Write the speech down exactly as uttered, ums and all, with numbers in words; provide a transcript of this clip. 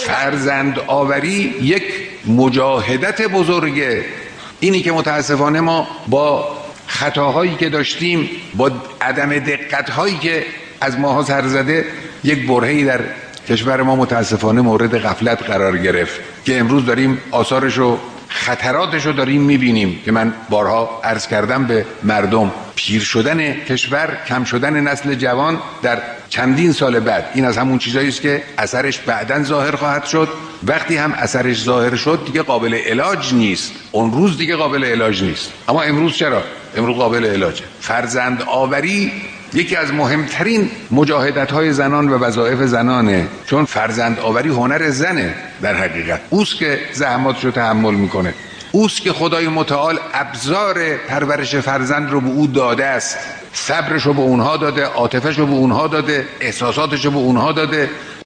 فرزند آوری یک مجاهدت بزرگه. اینی که متاسفانه ما با خطاهایی که داشتیم، با عدم دقت‌هایی که از ماها سر زده، یک برهه‌ای در کشور ما متاسفانه مورد غفلت قرار گرفت که امروز داریم آثارشو، خطراتشو داریم میبینیم که من بارها عرض کردم به مردم. پیر شدن کشور، کم شدن نسل جوان در چندین سال بعد، این از همون چیزایی است که اثرش بعداً ظاهر خواهد شد. وقتی هم اثرش ظاهر شد دیگه قابل علاج نیست، اون روز دیگه قابل علاج نیست. اما امروز چرا؟ امروز قابل علاجه. فرزند آوری یکی از مهمترین مجاهدت‌های زنان و وظایف زنانه، چون فرزند آوری هنر زنه. در حقیقت اوست که زحماتش رو تحمل میکنه، اوست که خدای متعال ابزار پرورش فرزند رو به او داده است، صبرش رو به اونها داده، عاطفش رو به اونها داده، احساساتش رو به اونها داده.